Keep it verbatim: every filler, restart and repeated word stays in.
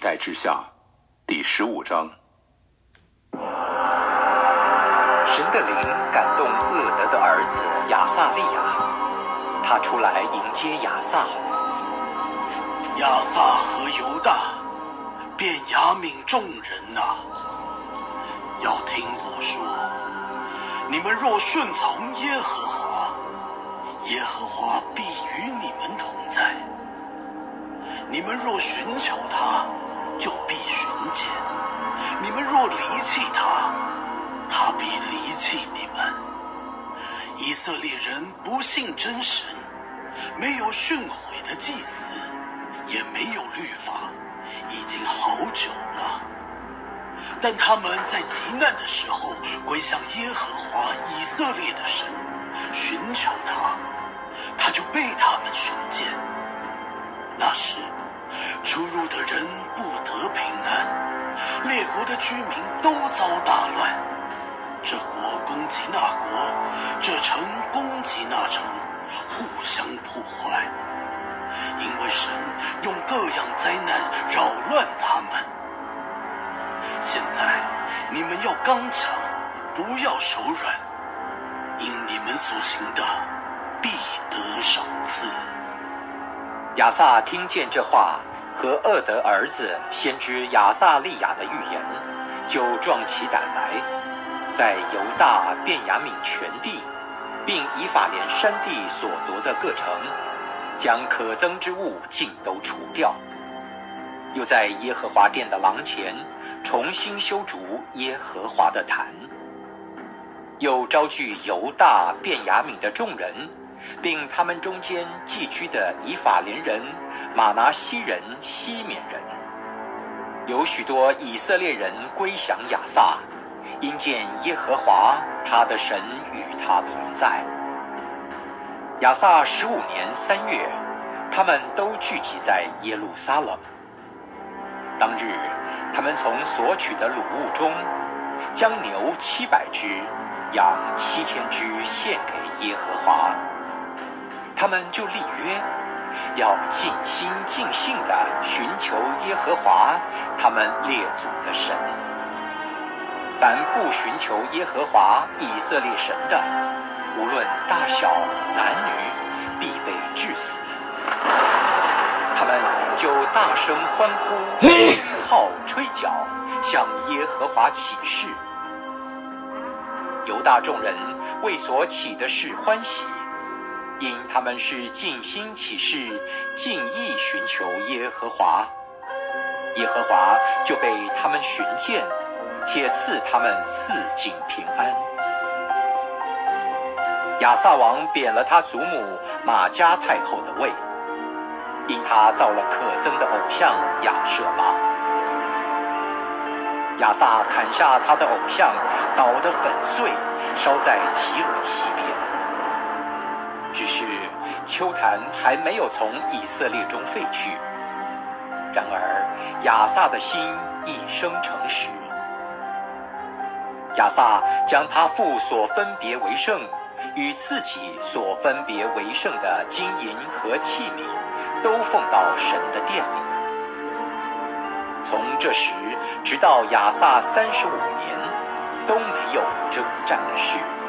代之下第十五章。 神的灵感动厄德的儿子亚撒利雅，他出来迎接亚撒。 亚撒和犹大、便雅悯众人啊，要听我说，你们若顺从耶和华，耶和华必与你们同在。你们若寻求他，就必寻见；你们若离弃他，他必离弃你们。以色列人不信真神，没有训诲的祭司，也没有律法，已经好久了。但他们在极难的时候归向耶和华以色列的神，寻求他，他就被他们寻见。那时出入的人不得平安，列国的居民都遭大乱，这国攻击那国，这城攻击那城，互相破坏。因为神用各样灾难扰乱他们。现在你们要刚强，不要手软，因你们所行的必得赏赐。 亚撒听见这话和厄德儿子先知亚撒利雅的预言，就壮起胆来，在犹大便雅悯全地，并以法莲山地所夺的各城，将可憎之物尽都除掉，又在耶和华殿的廊前重新修筑耶和华的坛，又招聚犹大便雅悯的众人，并他们中间寄居的以法莲人、马拿西人、西缅人。有许多以色列人归降亚撒，因见耶和华他的神与他同在。亚撒十五年三月，他们都聚集在耶路撒冷。当日，他们从所取的掳物中，将牛七百只，羊七千只献给耶和华。他们就立约，要尽心尽性地寻求耶和华他们列祖的神。凡不寻求耶和华以色列神的，无论大小男女，必被治死。他们就大声欢呼，吹号吹角，向耶和华起誓。犹大众人为所起的事欢喜，因他们是尽心起誓，尽意寻求耶和华。耶和华就被他们寻见，且赐他们四境平安。亚撒王贬了他祖母玛迦太后的位，因他造了可憎的偶像亚舍拉。亚撒砍下他的偶像，捣得粉碎，烧在基伦西边。只是丘坛还没有从以色列中废去。然而亚撒的心一生诚实。亚撒将他父所分别为圣，与自己所分别为圣的金银和器皿，都奉到神的殿里。从这时直到亚撒三十五年，都没有征战的事。